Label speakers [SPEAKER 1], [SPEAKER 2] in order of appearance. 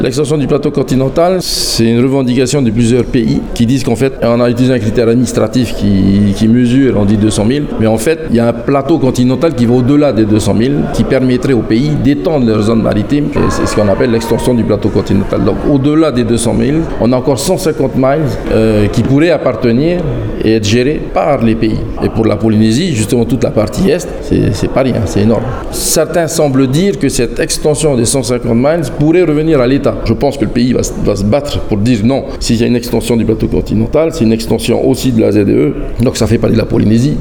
[SPEAKER 1] L'extension du plateau continental, c'est une revendication de plusieurs pays qui disent qu'en fait, on a utilisé un critère administratif qui mesure, on dit 200 000, mais en fait, il y a un plateau continental qui va au-delà des 200 000, qui permettrait aux pays d'étendre leur zone maritime, et c'est ce qu'on appelle l'extension du plateau continental. Donc au-delà des 200 000, on a encore 150 miles qui pourraient appartenir et être gérés par les pays. Et pour la Polynésie, justement toute la partie est, c'est pas rien, c'est énorme. Certains semblent dire que cette extension des 150 miles pourrait revenir à l'État. Je pense que le pays va se battre pour dire non. S'il y a une extension du plateau continental, c'est une extension aussi de la ZEE, donc ça fait partie de la Polynésie.